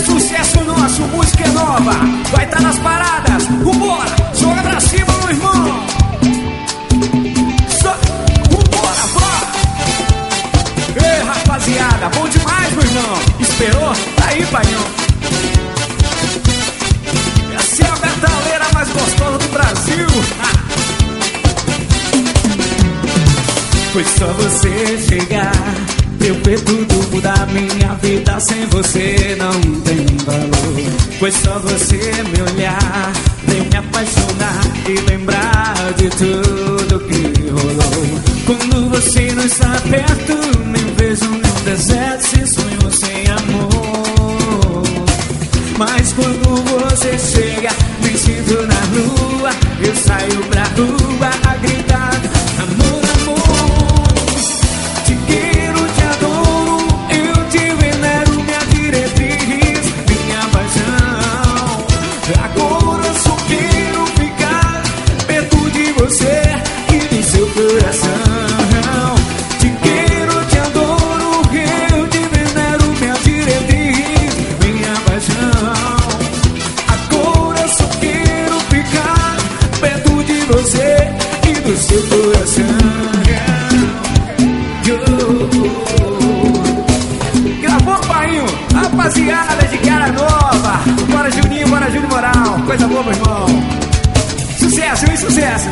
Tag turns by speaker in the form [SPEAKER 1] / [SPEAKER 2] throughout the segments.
[SPEAKER 1] sucesso nosso, música é nova, vai estar nas paradas. Vambora, joga pra cima, meu irmão. Vambora, bora. Ei, rapaziada, bom demais, meu irmão. Esperou? Tá aí, paião. Essa é a metaleira mais gostosa do Brasil. Foi só você chegar, eu ver tudo mudar. Minha vida sem você não tem valor. Foi só você me olhar, eu me apaixonar e lembrar de tudo que rolou. Quando você não está perto, nem vejo nenhum deserto, sem sonho, sem amor. Mas quando você chega, me sinto na lua. Eu saio pra rua a gritar: amor, amor, te quero, te adoro, eu te venero, minha diretriz, minha paixão. Agora só quero ficar perto de você e do seu coração. Te quero, te adoro, eu te venero, minha diretriz, minha paixão. Agora só quero ficar perto de você e do seu coração. Gravou, painho, rapaziada de cara nova. Bora Juninho Moral, coisa boa, meu irmão. Sucesso, hein, sucesso.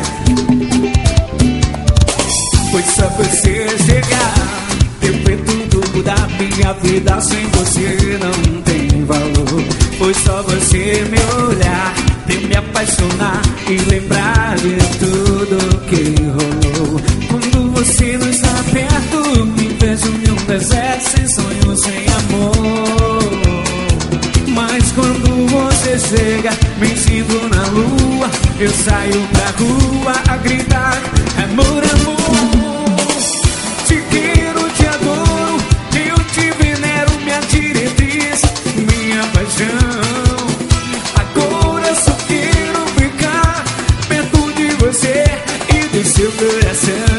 [SPEAKER 1] Foi só você chegar, eu ver tudo mudar. Minha vida sem você não tem valor. Foi só você me olhar, eu me apaixonar e lembrar de tudo que rolou. Quando você não está perto, me vejo em um deserto, sem sonho, sem amor. Mas quando você chega, me sinto na lua. Eu saio pra rua a gritar: amor, amor, te quero, te adoro, eu te venero, minha diretriz, minha paixão. Agora só quero ficar perto de você e do seu coração.